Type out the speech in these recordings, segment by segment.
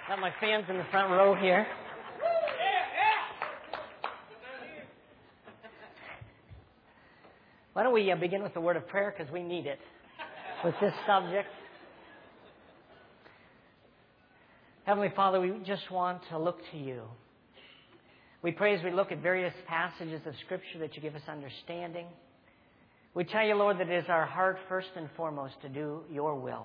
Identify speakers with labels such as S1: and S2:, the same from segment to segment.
S1: Got my fans in the front row here. Why don't we begin with a word of prayer, because we need it with this subject. Heavenly Father, we just want to look to you. We pray as we look at various passages of Scripture that you give us understanding. We tell you, Lord, that it is our heart first and foremost to do your will.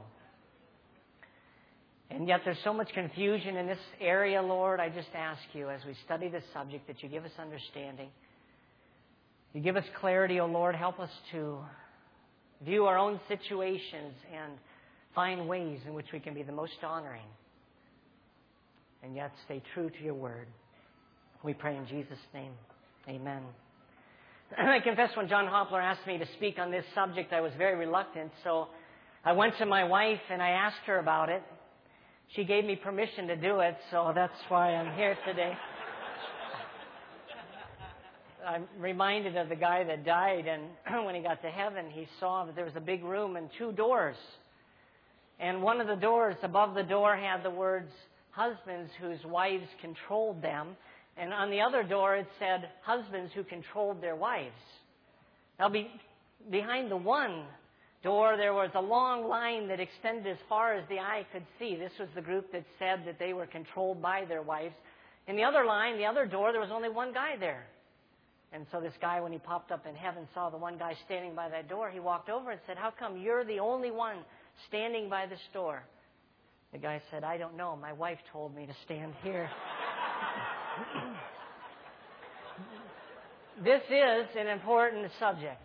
S1: And yet there's so much confusion in this area, Lord. I just ask you, as we study this subject, that you give us understanding. You give us clarity, O Lord. Help us to view our own situations and find ways in which we can be the most honoring and yet stay true to your word. We pray in Jesus' name. Amen. I confess when John Hopler asked me to speak on this subject, I was very reluctant. So I went to my wife and I asked her about it. She gave me permission to do it, so that's why I'm here today. I'm reminded of the guy that died, and when he got to heaven, he saw that there was a big room and two doors. And one of the doors, above the door, had the words, husbands whose wives controlled them. And on the other door, it said, husbands who controlled their wives. Now, behind the one door, there was a long line that extended as far as the eye could see. This was the group that said that they were controlled by their wives. In the other line, the other door, there was only one guy there. And so this guy, when he popped up in heaven, saw the one guy standing by that door. He walked over and said, how come you're the only one standing by this door? The guy said, I don't know. My wife told me to stand here. This is an important subject.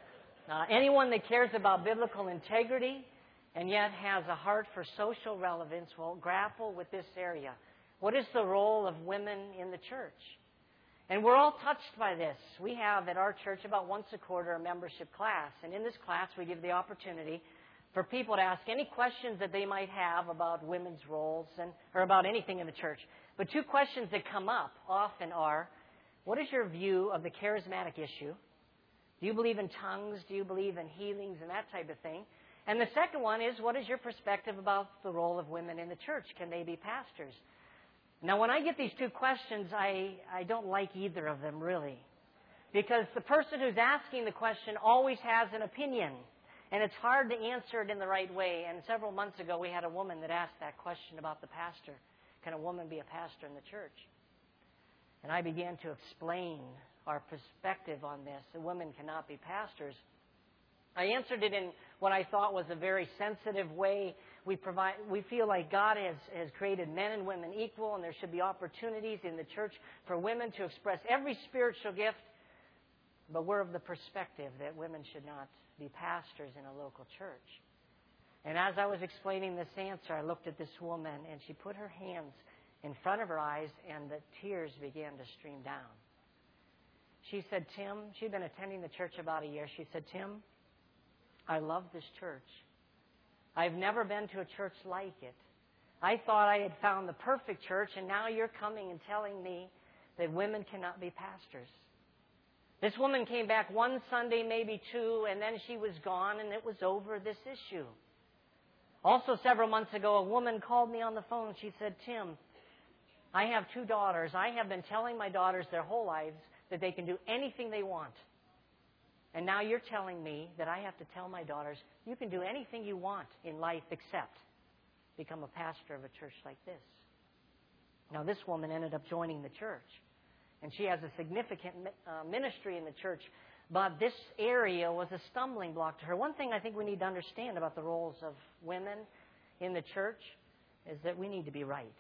S1: Anyone that cares about biblical integrity and yet has a heart for social relevance will grapple with this area. What is the role of women in the church? And we're all touched by this. We have at our church about once a quarter a membership class. And in this class we give the opportunity for people to ask any questions that they might have about women's roles or about anything in the church. But two questions that come up often are, what is your view of the charismatic issue? Do you believe in tongues? Do you believe in healings and that type of thing? And the second one is, what is your perspective about the role of women in the church? Can they be pastors? Now, when I get these two questions, I don't like either of them, really. Because the person who's asking the question always has an opinion. And it's hard to answer it in the right way. And several months ago, we had a woman that asked that question about the pastor. Can a woman be a pastor in the church? And I began to explain our perspective on this. That women cannot be pastors. I answered it in what I thought was a very sensitive way. We feel like God has created men and women equal, and there should be opportunities in the church for women to express every spiritual gift. But we're of the perspective that women should not be pastors in a local church. And as I was explaining this answer, I looked at this woman, and she put her hands in front of her eyes, and the tears began to stream down. She said, Tim, she'd been attending the church about a year. She said, Tim, I love this church. I've never been to a church like it. I thought I had found the perfect church, and now you're coming and telling me that women cannot be pastors. This woman came back one Sunday, maybe two, and then she was gone, and it was over this issue. Also, several months ago, a woman called me on the phone. She said, Tim, I have two daughters. I have been telling my daughters their whole lives that they can do anything they want. And now you're telling me that I have to tell my daughters, you can do anything you want in life except become a pastor of a church like this. Now, this woman ended up joining the church. And she has a significant ministry in the church. But this area was a stumbling block to her. One thing I think we need to understand about the roles of women in the church is that we need to be right.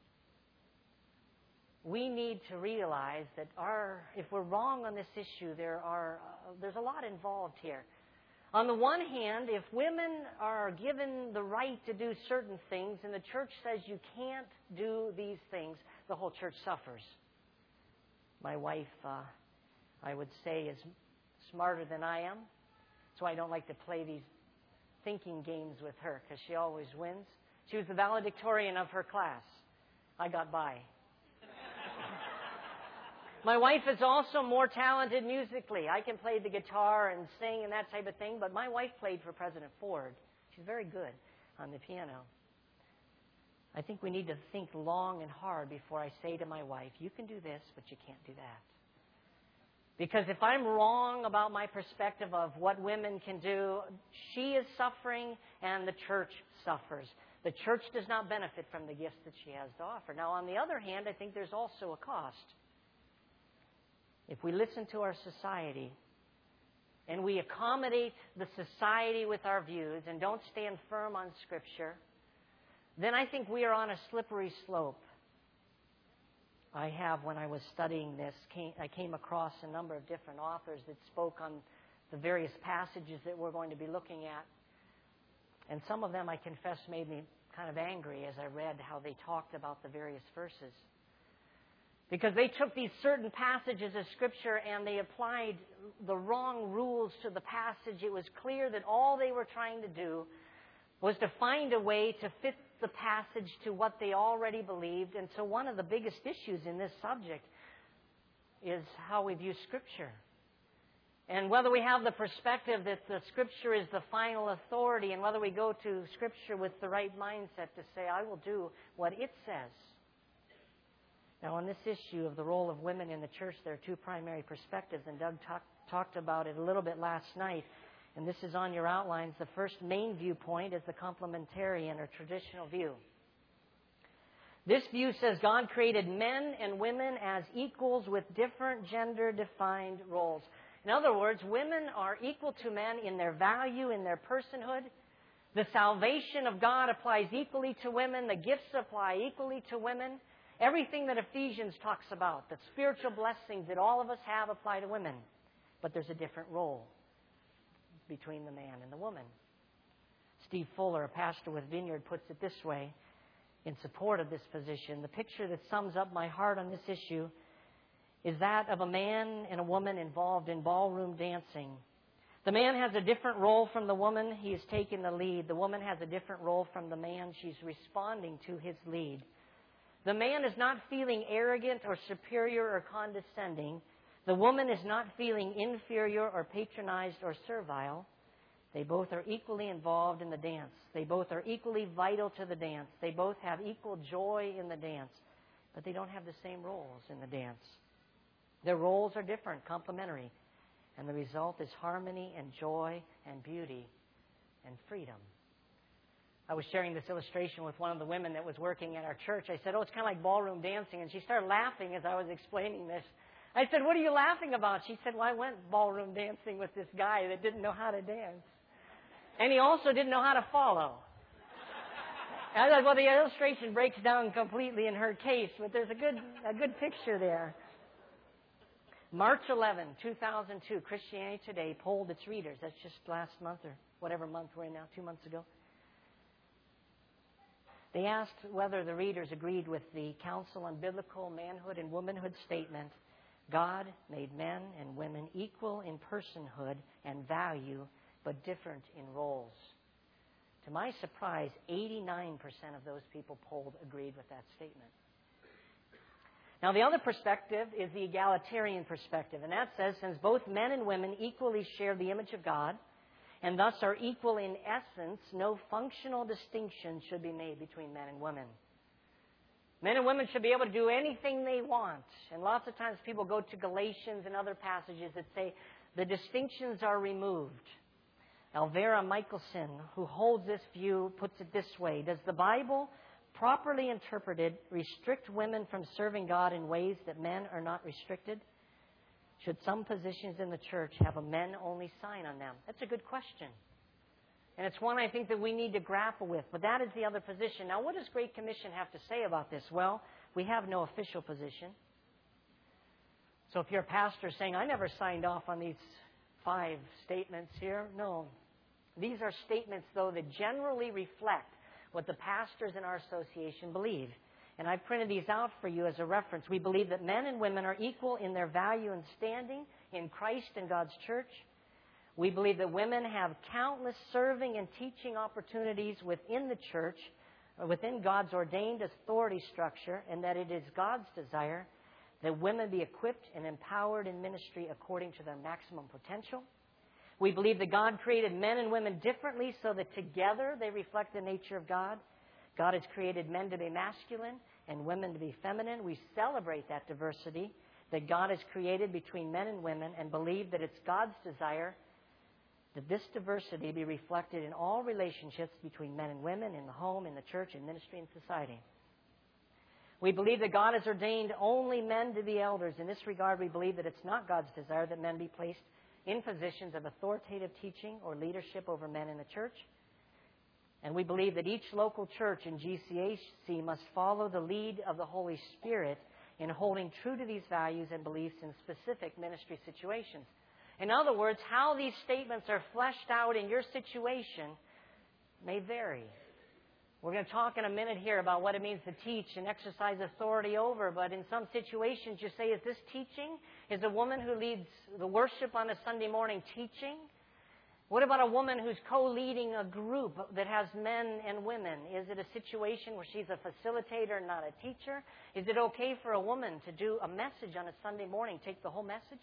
S1: We need to realize that if we're wrong on this issue, there's a lot involved here. On the one hand, if women are given the right to do certain things and the church says you can't do these things, the whole church suffers. My wife, I would say, is smarter than I am, so I don't like to play these thinking games with her because she always wins. She was the valedictorian of her class. I got by. My wife is also more talented musically. I can play the guitar and sing and that type of thing, but my wife played for President Ford. She's very good on the piano. I think we need to think long and hard before I say to my wife, you can do this, but you can't do that. Because if I'm wrong about my perspective of what women can do, she is suffering and the church suffers. The church does not benefit from the gifts that she has to offer. Now, on the other hand, I think there's also a cost. If we listen to our society and we accommodate the society with our views and don't stand firm on Scripture, then I think we are on a slippery slope. I have, when I was studying this, I came across a number of different authors that spoke on the various passages that we're going to be looking at. And some of them, I confess, made me kind of angry as I read how they talked about the various verses. Because they took these certain passages of Scripture and they applied the wrong rules to the passage. It was clear that all they were trying to do was to find a way to fit the passage to what they already believed. And so one of the biggest issues in this subject is how we view Scripture. And whether we have the perspective that the Scripture is the final authority, and whether we go to Scripture with the right mindset to say, I will do what it says. Now, on this issue of the role of women in the church, there are two primary perspectives, and Doug talked about it a little bit last night, and this is on your outlines. The first main viewpoint is the complementarian or traditional view. This view says God created men and women as equals with different gender-defined roles. In other words, women are equal to men in their value, in their personhood. The salvation of God applies equally to women. The gifts apply equally to women. Everything that Ephesians talks about, the spiritual blessings that all of us have, apply to women. But there's a different role between the man and the woman. Steve Fuller, a pastor with Vineyard, puts it this way in support of this position. The picture that sums up my heart on this issue is that of a man and a woman involved in ballroom dancing. The man has a different role from the woman. He is taking the lead. The woman has a different role from the man. She's responding to his lead. The man is not feeling arrogant or superior or condescending. The woman is not feeling inferior or patronized or servile. They both are equally involved in the dance. They both are equally vital to the dance. They both have equal joy in the dance. But they don't have the same roles in the dance. Their roles are different, complementary. And the result is harmony and joy and beauty and freedom. I was sharing this illustration with one of the women that was working at our church. I said, it's kind of like ballroom dancing. And she started laughing as I was explaining this. I said, what are you laughing about? She said, I went ballroom dancing with this guy that didn't know how to dance. And he also didn't know how to follow. And I thought, the illustration breaks down completely in her case, but there's a good picture there. March 11, 2002, Christianity Today polled its readers. That's just last month or whatever month we're in now, 2 months ago. They asked whether the readers agreed with the Council on Biblical Manhood and Womanhood statement, God made men and women equal in personhood and value, but different in roles. To my surprise, 89% of those people polled agreed with that statement. Now, the other perspective is the egalitarian perspective, and that says since both men and women equally share the image of God, and thus are equal in essence, no functional distinction should be made between men and women. Men and women should be able to do anything they want. And lots of times people go to Galatians and other passages that say the distinctions are removed. Elvira Michelson, who holds this view, puts it this way. Does the Bible, properly interpreted, restrict women from serving God in ways that men are not restricted? Should some positions in the church have a men-only sign on them? That's a good question. And it's one I think that we need to grapple with. But that is the other position. Now, what does Great Commission have to say about this? Well, we have no official position. So if you're a pastor saying, I never signed off on these 5 statements here, no. These are statements, though, that generally reflect what the pastors in our association believe. And I printed these out for you as a reference. We believe that men and women are equal in their value and standing in Christ and God's church. We believe that women have countless serving and teaching opportunities within the church, within God's ordained authority structure, and that it is God's desire that women be equipped and empowered in ministry according to their maximum potential. We believe that God created men and women differently so that together they reflect the nature of God. God has created men to be masculine and women to be feminine. We celebrate that diversity that God has created between men and women and believe that it's God's desire that this diversity be reflected in all relationships between men and women, in the home, in the church, in ministry, and society. We believe that God has ordained only men to be elders. In this regard, we believe that it's not God's desire that men be placed in positions of authoritative teaching or leadership over men in the church. And we believe that each local church in GCAC must follow the lead of the Holy Spirit in holding true to these values and beliefs in specific ministry situations. In other words, how these statements are fleshed out in your situation may vary. We're going to talk in a minute here about what it means to teach and exercise authority over, but in some situations you say, is this teaching? Is a woman who leads the worship on a Sunday morning teaching? What about a woman who's co-leading a group that has men and women? Is it a situation where she's a facilitator, not a teacher? Is it okay for a woman to do a message on a Sunday morning, take the whole message?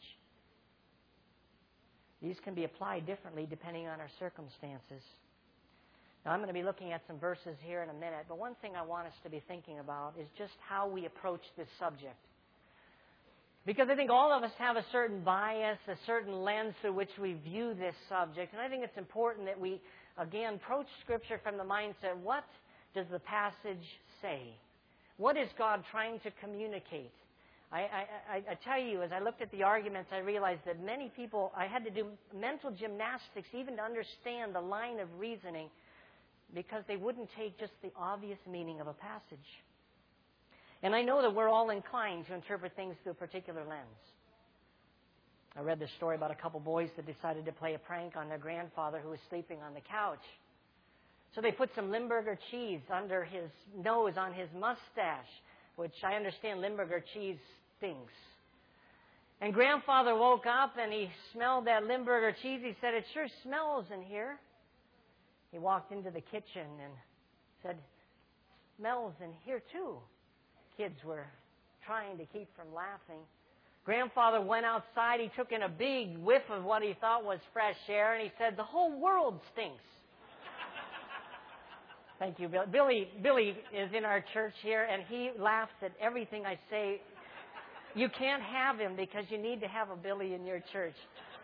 S1: These can be applied differently depending on our circumstances. Now, I'm going to be looking at some verses here in a minute, but one thing I want us to be thinking about is just how we approach this subject. Because I think all of us have a certain bias, a certain lens through which we view this subject. And I think it's important that we, again, approach Scripture from the mindset, what does the passage say? What is God trying to communicate? I tell you, as I looked at the arguments, I realized that many people, I had to do mental gymnastics even to understand the line of reasoning because they wouldn't take just the obvious meaning of a passage. And I know that we're all inclined to interpret things through a particular lens. I read this story about a couple boys that decided to play a prank on their grandfather who was sleeping on the couch. So they put some Limburger cheese under his nose on his mustache, which I understand Limburger cheese stinks. And grandfather woke up and he smelled that Limburger cheese. He said, "It sure smells in here." He walked into the kitchen and said, "Smells in here too." Kids were trying to keep from laughing. Grandfather went outside. He took in a big whiff of what he thought was fresh air, and he said, "The whole world stinks." Thank you, Billy. Billy is in our church here, and he laughs at everything I say. You can't have him because you need to have a Billy in your church.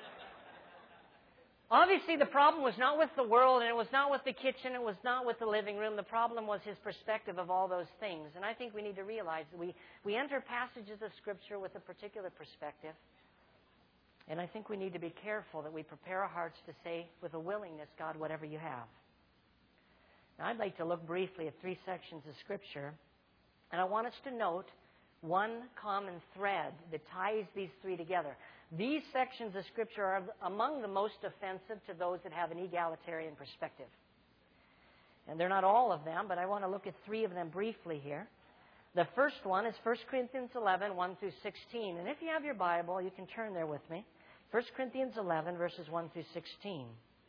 S1: Obviously, the problem was not with the world, and it was not with the kitchen, it was not with the living room. The problem was his perspective of all those things. And I think we need to realize that we enter passages of Scripture with a particular perspective. And I think we need to be careful that we prepare our hearts to say with a willingness, "God, whatever you have." Now, I'd like to look briefly at 3 sections of Scripture. And I want us to note one common thread that ties these 3 together. These sections of Scripture are among the most offensive to those that have an egalitarian perspective. And they're not all of them, but I want to look at 3 of them briefly here. The first one is 1 Corinthians 11, 1 through 16. And if you have your Bible, you can turn there with me. 1 Corinthians 11, verses 1 through 16.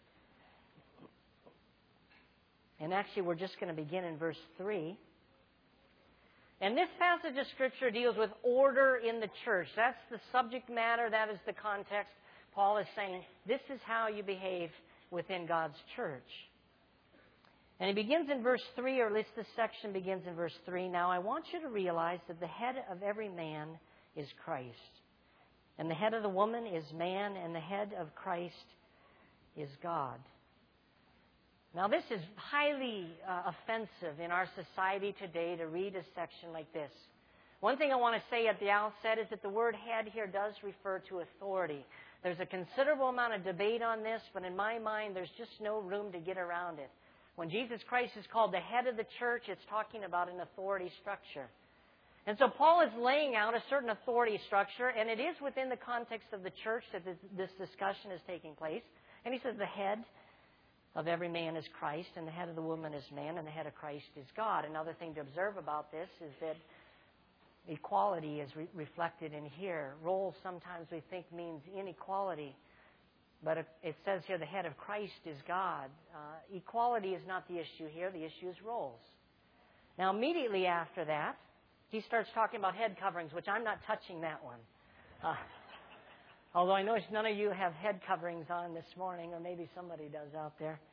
S1: And actually, we're just going to begin in verse 3. And this passage of Scripture deals with order in the church. That's the subject matter. That is the context. Paul is saying, this is how you behave within God's church. And he begins in verse 3, or at least this section begins in verse 3. Now, I want you to realize that the head of every man is Christ. And the head of the woman is man, and the head of Christ is God. Now, this is highly offensive in our society today to read a section like this. One thing I want to say at the outset is that the word head here does refer to authority. There's a considerable amount of debate on this, but in my mind, there's just no room to get around it. When Jesus Christ is called the head of the church, it's talking about an authority structure. And so Paul is laying out a certain authority structure, and it is within the context of the church that this discussion is taking place. And he says the head of every man is Christ, and the head of the woman is man, and the head of Christ is God. Another thing to observe about this is that equality is reflected in here. Roles sometimes we think means inequality, but it says here the head of Christ is God. Equality is not the issue here. The issue is roles. Now, immediately after that, he starts talking about head coverings, which I'm not touching that one. Although I notice none of you have head coverings on this morning, or maybe somebody does out there.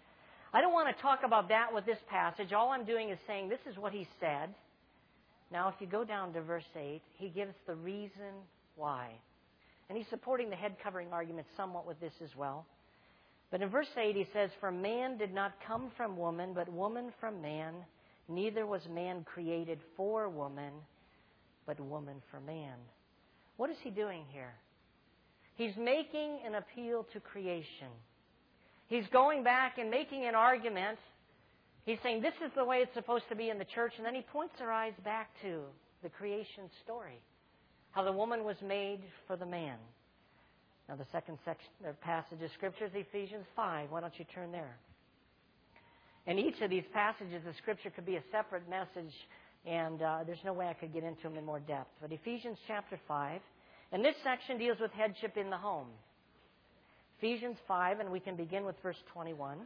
S1: I don't want to talk about that with this passage. All I'm doing is saying this is what he said. Now, if you go down to verse 8, he gives the reason why. And he's supporting the head covering argument somewhat with this as well. But in verse 8 he says, "For man did not come from woman, but woman from man. Neither was man created for woman, but woman for man." What is he doing here? He's making an appeal to creation. He's going back and making an argument. He's saying this is the way it's supposed to be in the church. And then he points our eyes back to the creation story. How the woman was made for the man. Now the second section or passage of Scripture is Ephesians 5. Why don't you turn there? And each of these passages of Scripture could be a separate message, and there's no way I could get into them in more depth. But Ephesians chapter 5, and this section deals with headship in the home. Ephesians 5, and we can begin with verse 21.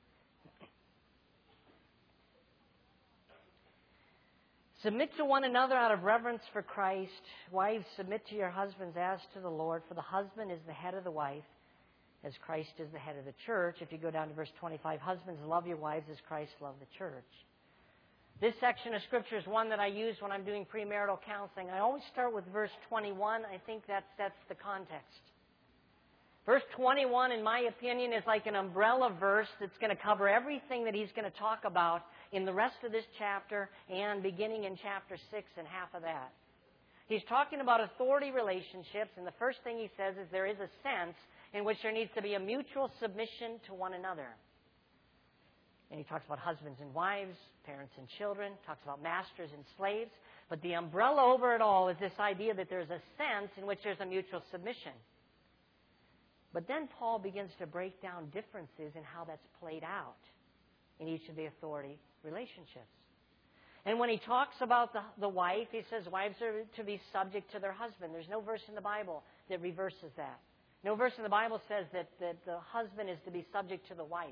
S1: "Submit to one another out of reverence for Christ. Wives, submit to your husbands as to the Lord, for the husband is the head of the wife, as Christ is the head of the church." If you go down to verse 25, "Husbands, love your wives as Christ loved the church." This section of Scripture is one that I use when I'm doing premarital counseling. I always start with verse 21. I think that sets the context. Verse 21, in my opinion, is like an umbrella verse that's going to cover everything that he's going to talk about in the rest of this chapter and beginning in chapter 6 and half of that. He's talking about authority relationships, and the first thing he says is there is a sense in which there needs to be a mutual submission to one another. And he talks about husbands and wives, parents and children, talks about masters and slaves. But the umbrella over it all is this idea that there's a sense in which there's a mutual submission. But then Paul begins to break down differences in how that's played out in each of the authority relationships. And when he talks about the wife, he says wives are to be subject to their husband. There's no verse in the Bible that reverses that. No verse in the Bible says that the husband is to be subject to the wife.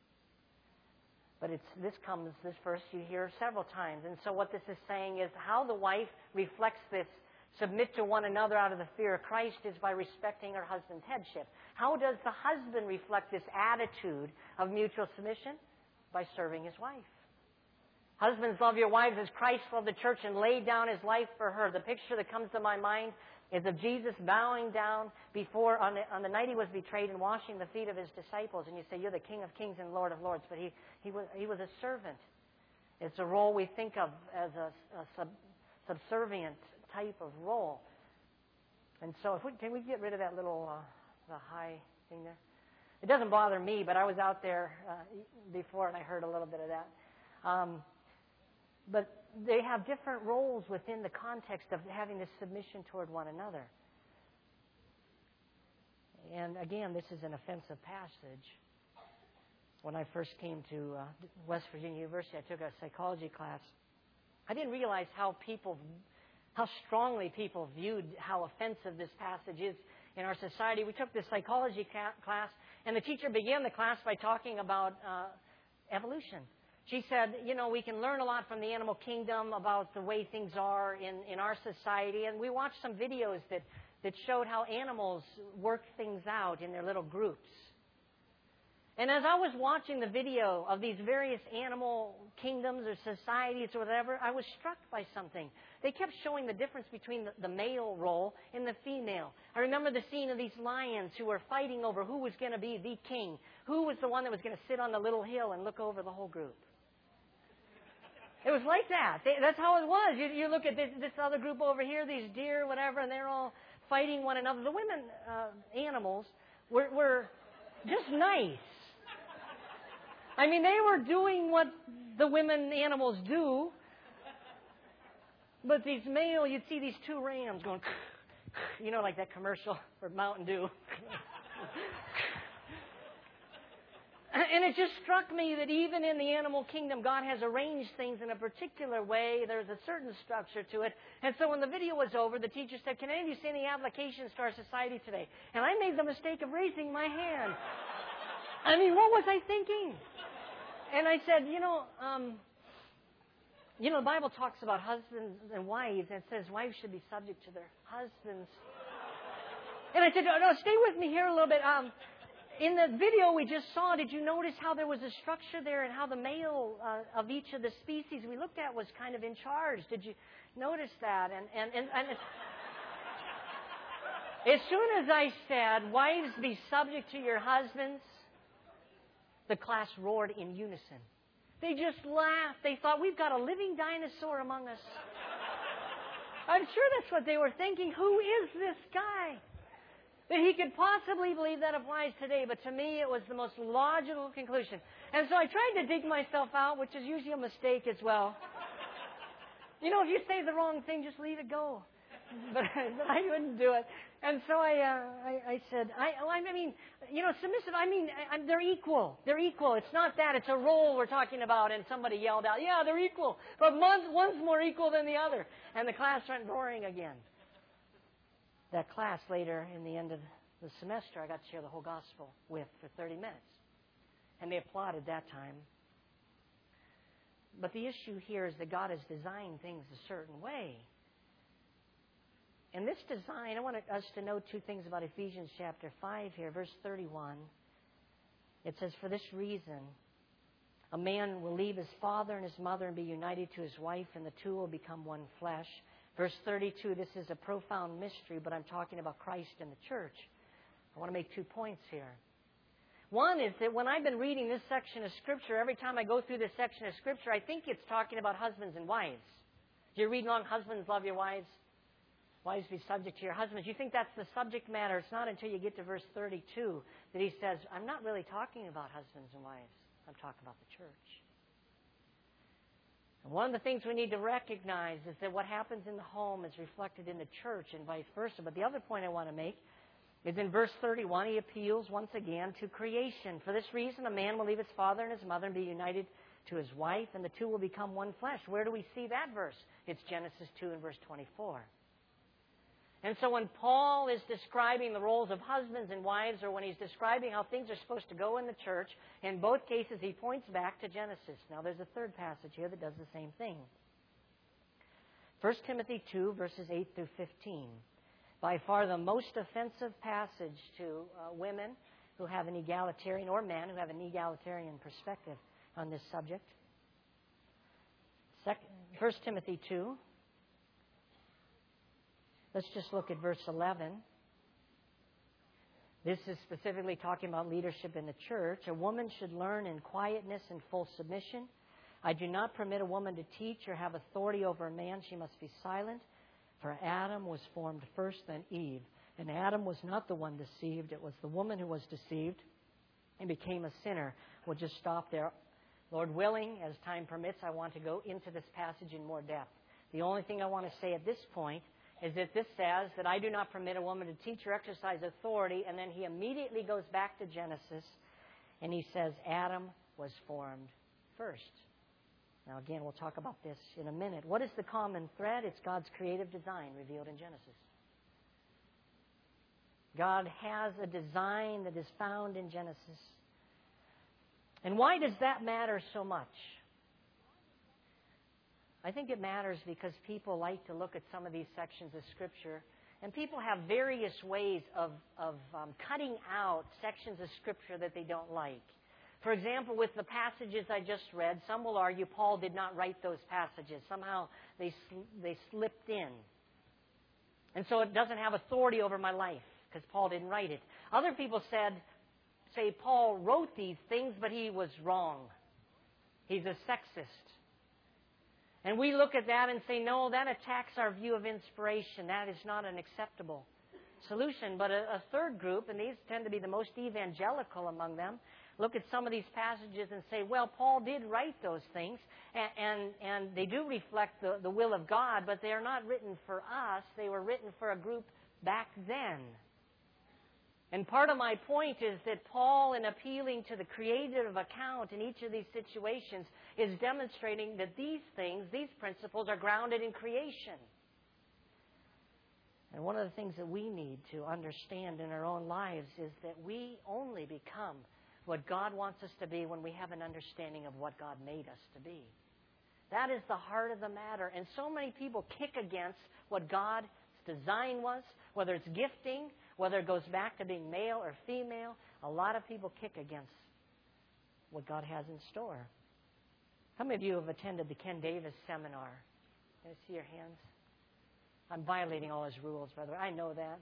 S1: But this verse you hear several times. And so what this is saying is how the wife reflects this submit to one another out of the fear of Christ is by respecting her husband's headship. How does the husband reflect this attitude of mutual submission? By serving his wife. Husbands, love your wives as Christ loved the church and laid down his life for her. The picture that comes to my mind is of Jesus bowing down before on the night he was betrayed and washing the feet of his disciples. And you say, you're the King of kings and Lord of lords. But he was a servant. It's a role we think of as a subservient type of role. And so can we get rid of that little the high thing there? It doesn't bother me, but I was out there before and I heard a little bit of that. But they have different roles within the context of having this submission toward one another. And again, this is an offensive passage. When I first came to West Virginia University, I took a psychology class. I didn't realize how strongly people viewed how offensive this passage is in our society. We took this psychology class, and the teacher began the class by talking about evolution. She said, we can learn a lot from the animal kingdom about the way things are in our society. And we watched some videos that showed how animals work things out in their little groups. And as I was watching the video of these various animal kingdoms or societies or whatever, I was struck by something. They kept showing the difference between the male role and the female. I remember the scene of these lions who were fighting over who was going to be the king. Who was the one that was going to sit on the little hill and look over the whole group? It was like that. That's how it was. You look at this other group over here, these deer, whatever, and they're all fighting one another. The women animals were just nice. I mean, they were doing what the women animals do. But these male, you'd see these two rams going, like that commercial for Mountain Dew. And it just struck me that even in the animal kingdom, God has arranged things in a particular way. There's a certain structure to it. And so when the video was over, the teacher said, can any of you see any applications to our society today? And I made the mistake of raising my hand. I mean, what was I thinking? And I said, the Bible talks about husbands and wives, and it says wives should be subject to their husbands. And I said, no, stay with me here a little bit. In the video we just saw, did you notice how there was a structure there and how the male of each of the species we looked at was kind of in charge? Did you notice that? And as soon as I said, wives, be subject to your husbands, the class roared in unison. They just laughed. They thought, we've got a living dinosaur among us. I'm sure that's what they were thinking. Who is this guy? That he could possibly believe that applies today. But to me, it was the most logical conclusion. And so I tried to dig myself out, which is usually a mistake as well. You know, if you say the wrong thing, just leave it go. But I wouldn't do it. And so I said, I mean, you know, submissive, they're equal. They're equal. It's not that. It's a role we're talking about. And somebody yelled out, yeah, they're equal. But one's more equal than the other. And the class went roaring again. That class later, in the end of the semester, I got to share the whole gospel with for 30 minutes. And they applauded that time. But the issue here is that God has designed things a certain way. And this design, I want us to know two things about Ephesians chapter 5 here, verse 31. It says, for this reason, a man will leave his father and his mother and be united to his wife, and the two will become one flesh. Verse 32, this is a profound mystery, but I'm talking about Christ and the church. I want to make 2 points here. One is that when I've been reading this section of Scripture, every time I go through this section of Scripture, I think it's talking about husbands and wives. Do you read along, husbands, love your wives? Wives, be subject to your husbands. You think that's the subject matter. It's not until you get to verse 32 that he says, I'm not really talking about husbands and wives. I'm talking about the church. And one of the things we need to recognize is that what happens in the home is reflected in the church and vice versa. But the other point I want to make is in verse 31, he appeals once again to creation. For this reason, a man will leave his father and his mother and be united to his wife, and the two will become one flesh. Where do we see that verse? It's Genesis 2 and verse 24. And so when Paul is describing the roles of husbands and wives, or when he's describing how things are supposed to go in the church, in both cases he points back to Genesis. Now there's a third passage here that does the same thing. 1 Timothy 2, verses 8 through 15. By far the most offensive passage to women who have an egalitarian, or men who have an egalitarian perspective on this subject. 1 Timothy 2. Let's just look at verse 11. This is specifically talking about leadership in the church. A woman should learn in quietness and full submission. I do not permit a woman to teach or have authority over a man. She must be silent. For Adam was formed first, then Eve. And Adam was not the one deceived. It was the woman who was deceived and became a sinner. We'll just stop there. Lord willing, as time permits, I want to go into this passage in more depth. The only thing I want to say at this point is that this says that I do not permit a woman to teach or exercise authority, and then he immediately goes back to Genesis, and he says Adam was formed first. Now again, we'll talk about this in a minute. What is the common thread? It's God's creative design revealed in Genesis. God has a design that is found in Genesis. And why does that matter so much? I think it matters because people like to look at some of these sections of Scripture, and people have various ways of cutting out sections of Scripture that they don't like. For example, with the passages I just read, some will argue Paul did not write those passages. Somehow they slipped in. And so it doesn't have authority over my life because Paul didn't write it. Other people say Paul wrote these things, but he was wrong. He's a sexist. And we look at that and say, no, that attacks our view of inspiration. That is not an acceptable solution. But a third group, and these tend to be the most evangelical among them, look at some of these passages and say, well, Paul did write those things, and they do reflect the will of God, but they are not written for us. They were written for a group back then. And part of my point is that Paul, in appealing to the creative account in each of these situations, is demonstrating that these things, these principles, are grounded in creation. And one of the things that we need to understand in our own lives is that we only become what God wants us to be when we have an understanding of what God made us to be. That is the heart of the matter. And so many people kick against what God's design was, whether it's gifting, whether it goes back to being male or female, a lot of people kick against what God has in store. How many of you have attended the Ken Davis seminar? Can I see your hands? I'm violating all his rules, by the way. I know that.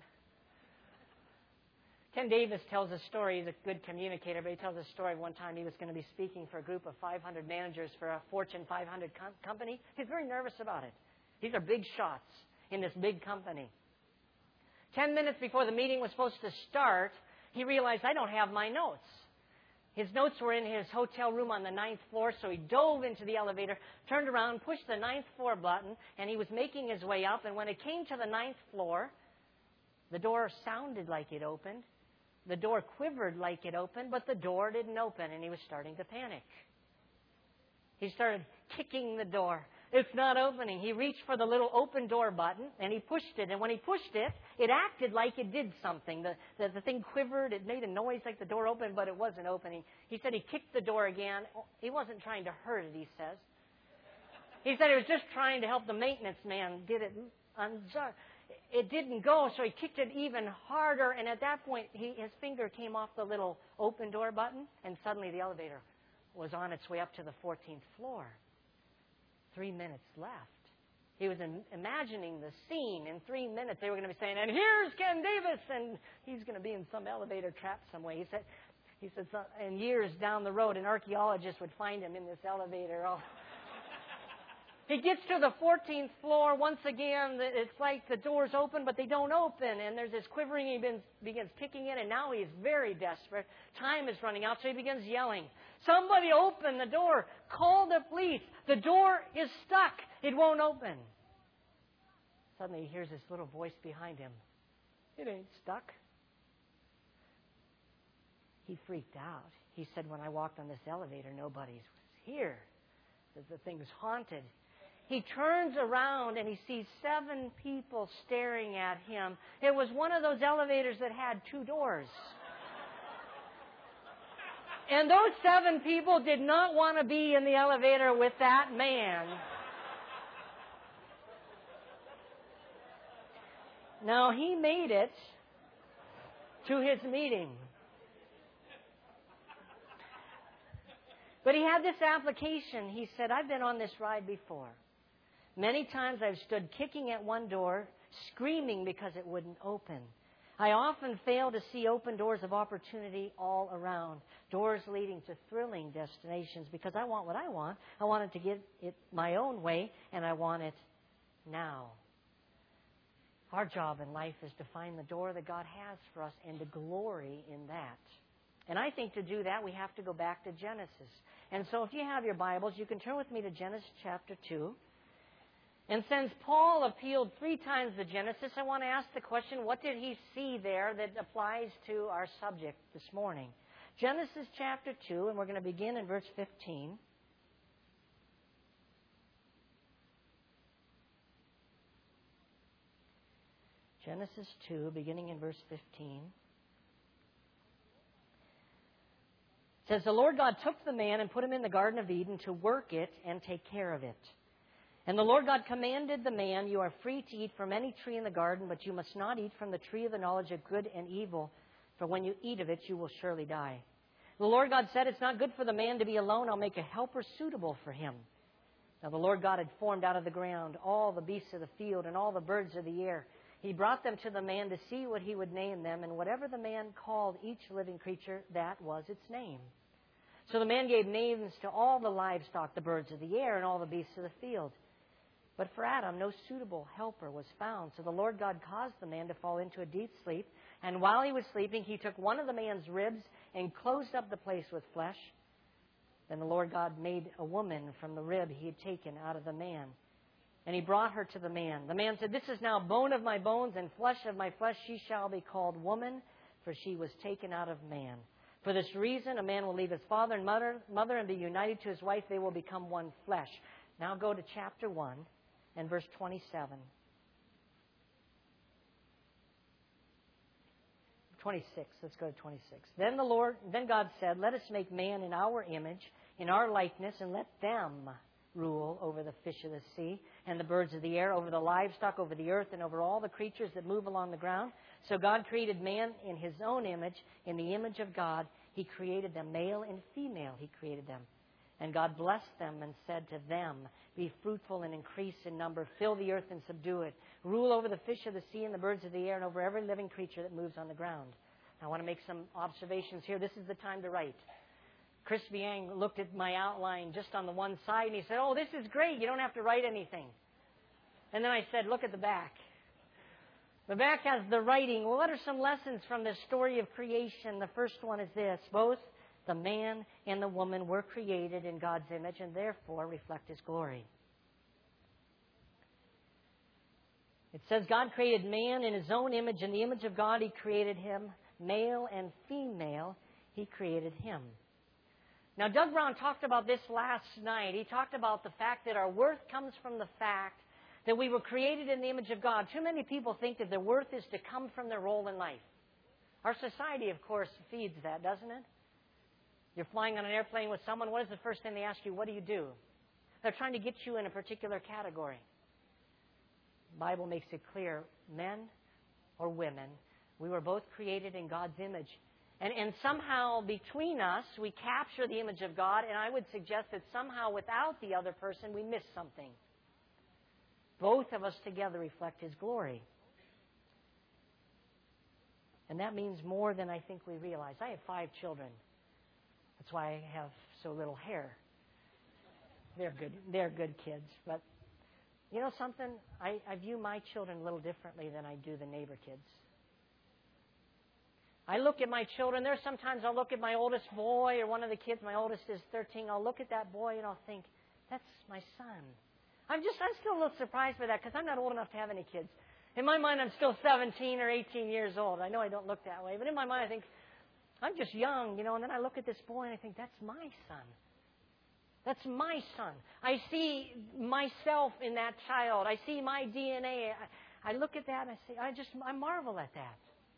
S1: Ken Davis tells a story. He's a good communicator, but he tells a story of one time he was going to be speaking for a group of 500 managers for a Fortune 500 company. He's very nervous about it. These are big shots in this big company. 10 minutes before the meeting was supposed to start, he realized, I don't have my notes. His notes were in his hotel room on the 9th floor, so he dove into the elevator, turned around, pushed the 9th floor button, and he was making his way up. And when it came to the 9th floor, the door sounded like it opened. The door quivered like it opened, but the door didn't open, and he was starting to panic. He started kicking the door. It's not opening. He reached for the little open door button, and he pushed it. And when he pushed it, it acted like it did something. The thing quivered. It made a noise like the door opened, but it wasn't opening. He said he kicked the door again. He wasn't trying to hurt it, he says. He said he was just trying to help the maintenance man get it unstuck. It didn't go, so he kicked it even harder. And at that point, his finger came off the little open door button, and suddenly the elevator was on its way up to the 14th floor. 3 minutes left. He was imagining the scene. In 3 minutes, they were going to be saying, and here's Ken Davis, and he's going to be in some elevator trap some way. He said, and years down the road, an archaeologist would find him in this elevator. He gets to the 14th floor. Once again, it's like the doors open, but they don't open. And there's this quivering. He begins kicking it, and now he's very desperate. Time is running out, so he begins yelling, somebody open the door. Call the police. The door is stuck. It won't open. Suddenly he hears this little voice behind him. It ain't stuck. He freaked out. He said, when I walked on this elevator, nobody was here. The thing's haunted. He turns around and he sees 7 people staring at him. It was one of those elevators that had 2 doors. And those 7 people did not want to be in the elevator with that man. Now, he made it to his meeting. But he had this application. He said, I've been on this ride before. Many times I've stood kicking at one door, screaming because it wouldn't open. I often fail to see open doors of opportunity all around, doors leading to thrilling destinations, because I want what I want. I want it to get it my own way, and I want it now. Our job in life is to find the door that God has for us and to glory in that. And I think to do that, we have to go back to Genesis. And so if you have your Bibles, you can turn with me to Genesis chapter 2. And since Paul appealed 3 times to Genesis, I want to ask the question, what did he see there that applies to our subject this morning? Genesis chapter 2, and we're going to begin in verse 15. Genesis 2, beginning in verse 15. It says, the Lord God took the man and put him in the Garden of Eden to work it and take care of it. And the Lord God commanded the man, you are free to eat from any tree in the garden, but you must not eat from the tree of the knowledge of good and evil, for when you eat of it, you will surely die. The Lord God said, it's not good for the man to be alone. I'll make a helper suitable for him. Now the Lord God had formed out of the ground all the beasts of the field and all the birds of the air. He brought them to the man to see what he would name them, and whatever the man called each living creature, that was its name. So the man gave names to all the livestock, the birds of the air, and all the beasts of the field. But for Adam, no suitable helper was found. So the Lord God caused the man to fall into a deep sleep. And while he was sleeping, he took one of the man's ribs and closed up the place with flesh. Then the Lord God made a woman from the rib he had taken out of the man. And he brought her to the man. The man said, this is now bone of my bones and flesh of my flesh. She shall be called woman, for she was taken out of man. For this reason, a man will leave his father and mother and be united to his wife. They will become one flesh. Now go to chapter 1 and verse 27. 26. Let's go to 26. Then God said, let us make man in our image, in our likeness, and let them rule over the fish of the sea and the birds of the air, over the livestock, over the earth, and over all the creatures that move along the ground. So God created man in His own image. In the image of God, He created them. Male and female, He created them. And God blessed them and said to them, be fruitful and increase in number. Fill the earth and subdue it. Rule over the fish of the sea and the birds of the air and over every living creature that moves on the ground. Now, I want to make some observations here. This is the time to write. Chris Biang looked at my outline just on the one side and he said, oh, this is great. You don't have to write anything. And then I said, look at the back. The back has the writing. Well, what are some lessons from the story of creation? The first one is this. Both the man and the woman were created in God's image and therefore reflect His glory. It says God created man in His own image. In the image of God, He created him. Male and female, He created him. Now, Doug Brown talked about this last night. He talked about the fact that our worth comes from the fact that we were created in the image of God. Too many people think that their worth is to come from their role in life. Our society, of course, feeds that, doesn't it? You're flying on an airplane with someone. What is the first thing they ask you? What do you do? They're trying to get you in a particular category. The Bible makes it clear, men or women, we were both created in God's image. And somehow between us, we capture the image of God, and I would suggest that somehow without the other person, we miss something. Both of us together reflect His glory. And that means more than I think we realize. I have 5 children. That's why I have so little hair. They're good kids. But you know something? I view my children a little differently than I do the neighbor kids. I look at my children. There's sometimes I'll look at my oldest boy or one of the kids. My oldest is 13. I'll look at that boy and I'll think, that's my son. I'm still a little surprised by that because I'm not old enough to have any kids. In my mind, I'm still 17 or 18 years old. I know I don't look that way. But in my mind, I think, I'm just young, and then I look at this boy and I think, that's my son. That's my son. I see myself in that child. I see my DNA. I look at that and I marvel at that.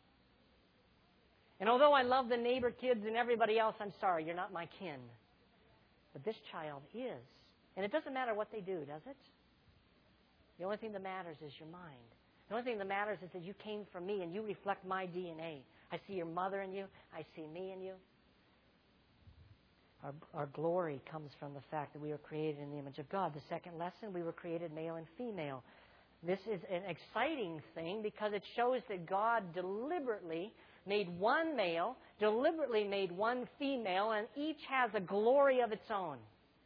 S1: And although I love the neighbor kids and everybody else, I'm sorry, you're not my kin. But this child is. And it doesn't matter what they do, does it? The only thing that matters is your mind. The only thing that matters is that you came from me and you reflect my DNA. I see your mother in you. I see me in you. Our glory comes from the fact that we were created in the image of God. The second lesson, we were created male and female. This is an exciting thing because it shows that God deliberately made one male, deliberately made one female, and each has a glory of its own.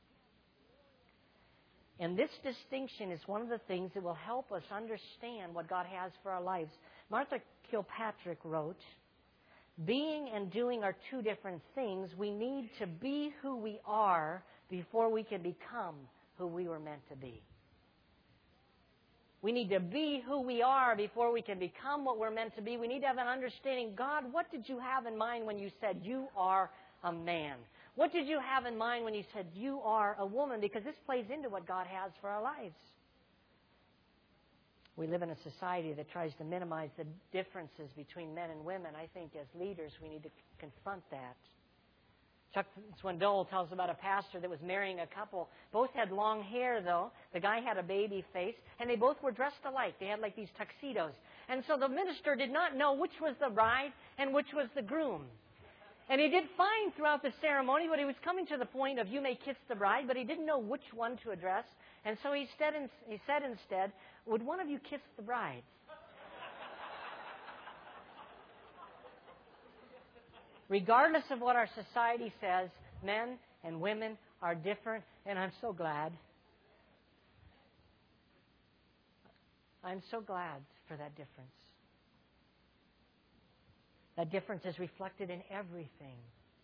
S1: And this distinction is one of the things that will help us understand what God has for our lives. Martha Kilpatrick wrote, being and doing are two different things. We need to be who we are before we can become who we were meant to be. We need to be who we are before we can become what we're meant to be. We need to have an understanding. God, what did you have in mind when you said you are a man? What did you have in mind when you said you are a woman? Because this plays into what God has for our lives. We live in a society that tries to minimize the differences between men and women. I think as leaders we need to confront that. Chuck Swindoll tells about a pastor that was marrying a couple. Both had long hair, though. The guy had a baby face, and they both were dressed alike. They had like these tuxedos. And so the minister did not know which was the bride and which was the groom. And he did fine throughout the ceremony, but he was coming to the point of you may kiss the bride, but he didn't know which one to address. And so he said instead, would one of you kiss the bride? Regardless of what our society says, men and women are different, and I'm so glad. I'm so glad for that difference. That difference is reflected in everything.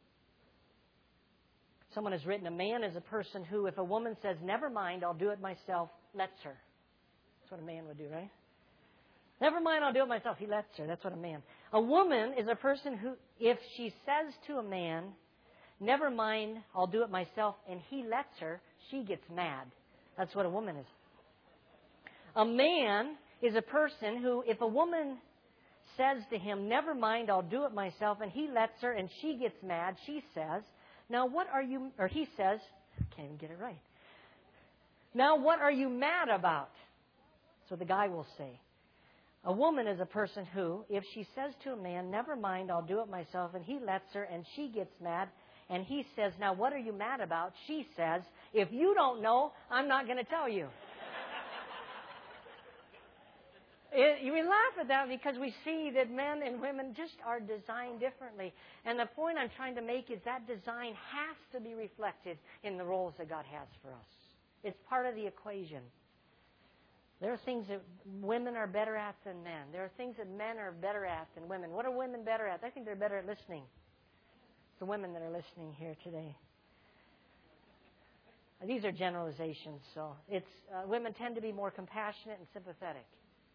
S1: Someone has written, a man is a person who, if a woman says, never mind, I'll do it myself, lets her. That's what a man would do, right? Never mind, I'll do it myself. He lets her. That's what a man. A woman is a person who, if she says to a man, never mind, I'll do it myself, and he lets her, she gets mad. That's what a woman is. A man is a person who, if a woman says to him, never mind, I'll do it myself, and he lets her, and she gets mad, she says, now what are you, or he says, I can't even get it right. Now, what are you mad about? So the guy will say. A woman is a person who, if she says to a man, never mind, I'll do it myself, and he lets her, and she gets mad, and he says, now what are you mad about? She says, if you don't know, I'm not going to tell you. We laugh at that because we see that men and women just are designed differently. And the point I'm trying to make is that design has to be reflected in the roles that God has for us. It's part of the equation. There are things that women are better at than men. There are things that men are better at than women. What are women better at? I think they're better at listening. It's the women that are listening here today. These are generalizations. So it's women tend to be more compassionate and sympathetic.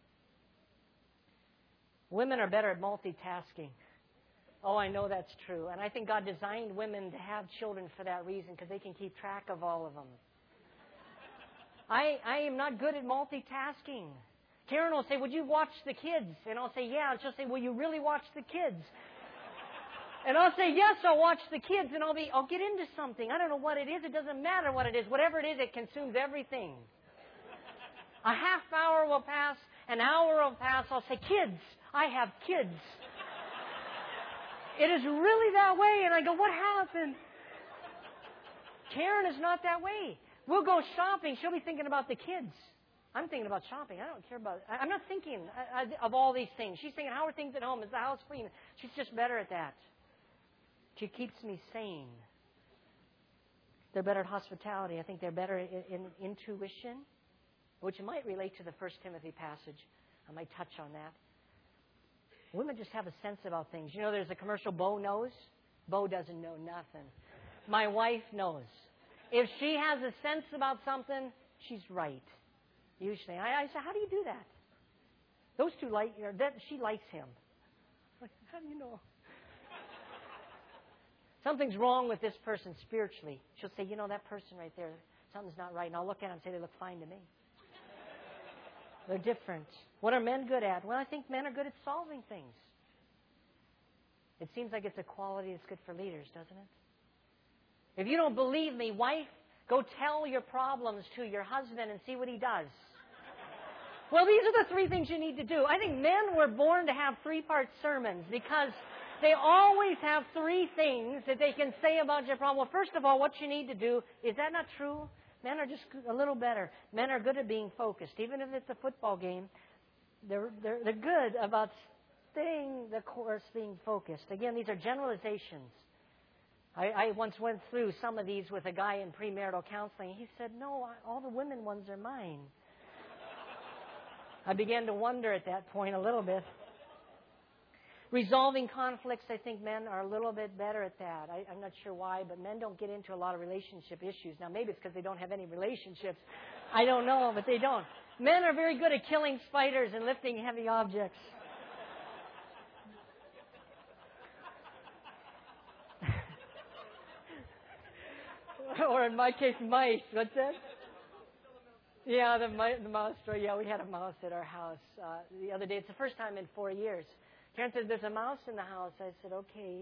S1: Women are better at multitasking. Oh, I know that's true. And I think God designed women to have children for that reason, because they can keep track of all of them. I am not good at multitasking. Karen will say, would you watch the kids? And I'll say, yeah. And she'll say, will you really watch the kids? And I'll say, yes, I'll watch the kids. And I'll get into something. I don't know what it is. It doesn't matter what it is. Whatever it is, it consumes everything. A half hour will pass. An hour will pass. I'll say, kids. I have kids. It is really that way. And I go, what happened? Karen is not that way. We'll go shopping. She'll be thinking about the kids. I'm thinking about shopping. I don't care about... I'm not thinking of all these things. She's thinking, how are things at home? Is the house clean? She's just better at that. She keeps me sane. They're better at hospitality. I think they're better in intuition, which might relate to the 1 Timothy passage. I might touch on that. Women just have a sense about things. You know, there's a commercial, Bo knows. Bo doesn't know nothing. My wife knows. If she has a sense about something, she's right. Usually. I say, how do you do that? Those two she likes him. Like, how do you know? Something's wrong with this person spiritually. She'll say, you know, that person right there, something's not right. And I'll look at them and say, they look fine to me. They're different. What are men good at? Well, I think men are good at solving things. It seems like it's a quality that's good for leaders, doesn't it? If you don't believe me, wife, go tell your problems to your husband and see what he does. Well, these are the 3 things you need to do. I think men were born to have 3-part sermons because they always have 3 things that they can say about your problem. Well, first of all, what you need to do, is that not true? Men are just a little better. Men are good at being focused. Even if it's a football game, they're good about staying the course, being focused. Again, these are generalizations. I once went through some of these with a guy in premarital counseling. He said, no, all the women ones are mine. I began to wonder at that point a little bit. Resolving conflicts, I think men are a little bit better at that. I'm not sure why, but men don't get into a lot of relationship issues. Now, maybe it's because they don't have any relationships. I don't know, but they don't. Men are very good at killing spiders and lifting heavy objects. Or in my case, mice. What's that? Yeah, the mouse story. Yeah, we had a mouse at our house the other day. It's the first time in 4 years. Karen says, there's a mouse in the house. I said, okay.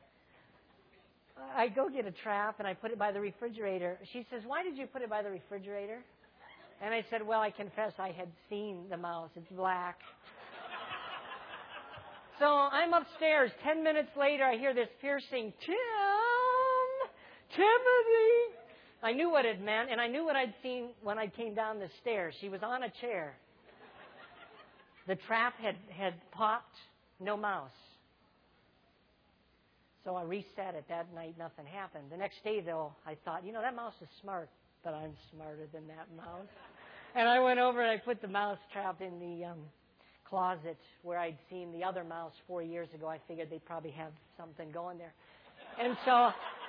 S1: I go get a trap, and I put it by the refrigerator. She says, why did you put it by the refrigerator? And I said, well, I confess I had seen the mouse. It's black. So I'm upstairs. 10 minutes later, I hear this piercing, Timothy! I knew what it meant, and I knew what I'd seen when I came down the stairs. She was on a chair. The trap had popped. No mouse. So I reset it. That night, nothing happened. The next day, though, I thought, that mouse is smart, but I'm smarter than that mouse. And I went over and I put the mouse trap in the closet where I'd seen the other mouse 4 years ago. I figured they'd probably have something going there. And so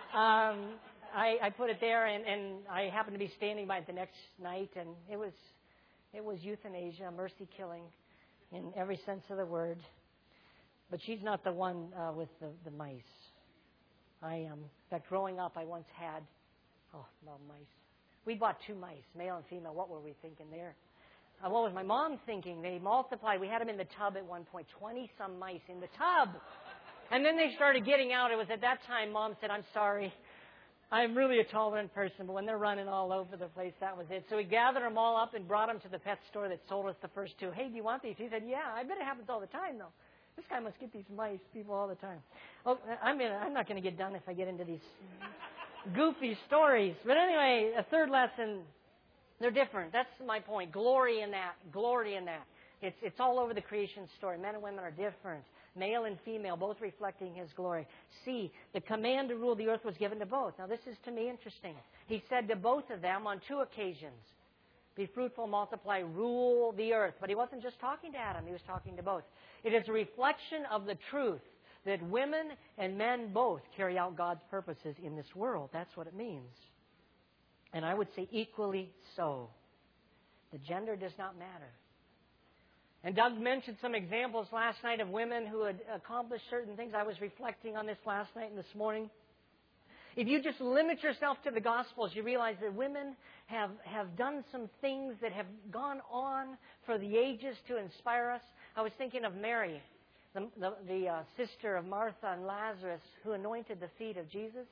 S1: I put it there, and I happened to be standing by it the next night, and it was euthanasia, mercy killing, in every sense of the word. But she's not the one with the mice. I am. In fact, growing up, I once had, mice. We bought 2 mice, male and female. What were we thinking there? What was my mom thinking? They multiplied. We had them in the tub at one point, 20-some mice in the tub. And then they started getting out. It was at that time Mom said, I'm sorry. I'm really a tolerant person, but when they're running all over the place, that was it. So we gathered them all up and brought them to the pet store that sold us the first two. Hey, do you want these? He said, yeah. I bet it happens all the time, though. This guy must get these mice, people all the time. Oh, I'm not going to get done if I get into these goofy stories. But anyway, a third lesson, they're different. That's my point. Glory in that. Glory in that. It's all over the creation story. Men and women are different. Male and female, both reflecting His glory. C, the command to rule the earth was given to both. Now, this is, to me, interesting. He said to both of them on two occasions, be fruitful, multiply, rule the earth. But He wasn't just talking to Adam. He was talking to both. It is a reflection of the truth that women and men both carry out God's purposes in this world. That's what it means. And I would say equally so. The gender does not matter. And Doug mentioned some examples last night of women who had accomplished certain things. I was reflecting on this last night and this morning. If you just limit yourself to the Gospels, you realize that women have done some things that have gone on for the ages to inspire us. I was thinking of Mary, the sister of Martha and Lazarus, who anointed the feet of Jesus.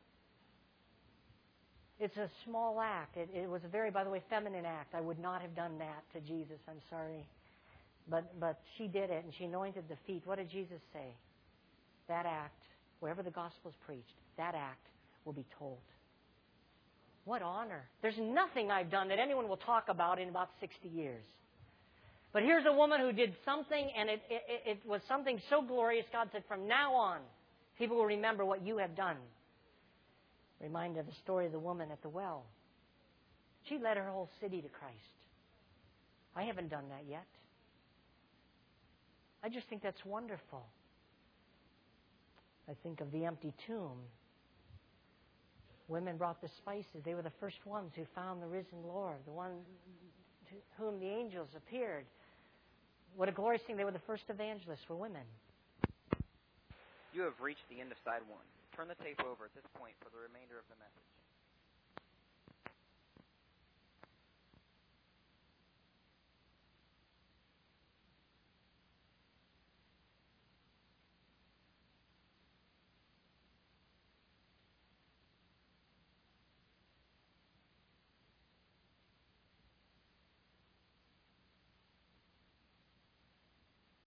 S1: It's a small act. It was a very, by the way, feminine act. I would not have done that to Jesus. I'm sorry. But she did it, and she anointed the feet. What did Jesus say? That act, wherever the gospel is preached, that act will be told. What honor. There's nothing I've done that anyone will talk about in about 60 years. But here's a woman who did something, and it was something so glorious, God said, from now on, people will remember what you have done. Reminded of the story of the woman at the well. She led her whole city to Christ. I haven't done that yet. I just think that's wonderful. I think of the empty tomb. Women brought the spices. They were the first ones who found the risen Lord, the one to whom the angels appeared. What a glorious thing. They were the first evangelists for women.
S2: You have reached the end of side one. Turn the tape over at this point for the remainder of the message.